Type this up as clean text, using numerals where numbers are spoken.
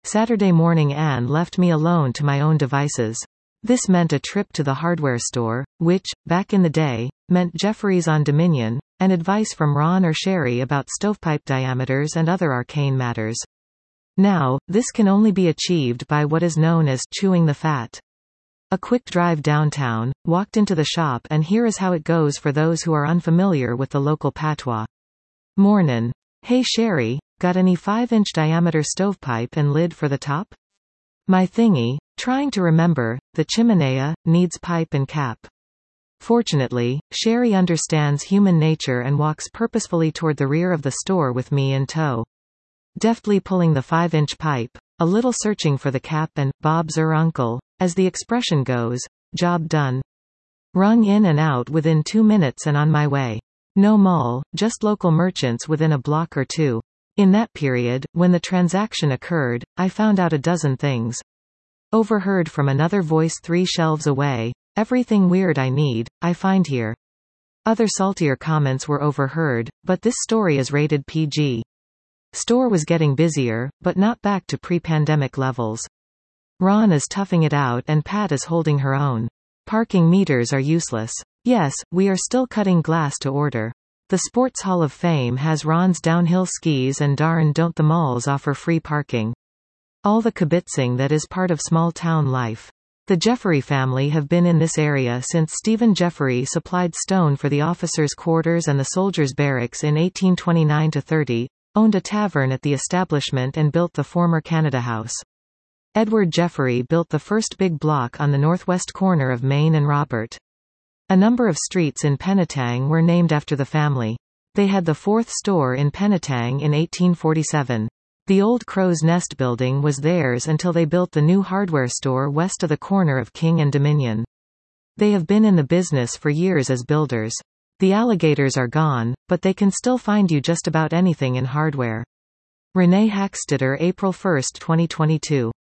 Saturday morning Anne left me alone to my own devices. This meant a trip to the hardware store, which, back in the day, meant Jefferies on Dominion, and advice from Ron or Sherry about stovepipe diameters and other arcane matters. Now, this can only be achieved by what is known as chewing the fat. A quick drive downtown, walked into the shop, and here is how it goes for those who are unfamiliar with the local patois. Mornin'. Hey Sherry, got any 5-inch diameter stovepipe and lid for the top? My thingy, trying to remember, the chimenea, needs pipe and cap. Fortunately, Sherry understands human nature and walks purposefully toward the rear of the store with me in tow. Deftly pulling the 5-inch pipe, a little searching for the cap and, Bob's uncle, as the expression goes, job done. Rung in and out within 2 minutes and on my way. No mall, just local merchants within a block or two. In that period, when the transaction occurred, I found out a dozen things. Overheard from another voice 3 shelves away, everything weird I need, I find here. Other saltier comments were overheard, but this story is rated PG. Store was getting busier, but not back to pre-pandemic levels. Ron is toughing it out and Pat is holding her own. Parking meters are useless. Yes, we are still cutting glass to order. The Sports Hall of Fame has Ron's downhill skis and darn don't the malls offer free parking. All the kibitzing that is part of small town life. The Jefferies family have been in this area since Stephen Jefferies supplied stone for the officers' quarters and the soldiers' barracks in 1829–30, owned a tavern at the establishment and built the former Canada House. Edward Jefferies built the first big block on the northwest corner of Main and Robert. A number of streets in Penetang were named after the family. They had the 4th store in Penetang in 1847. The old Crow's Nest building was theirs until they built the new hardware store west of the corner of King and Dominion. They have been in the business for years as builders. The alligators are gone, but they can still find you just about anything in hardware. Renee Hackstetter, April 1, 2022.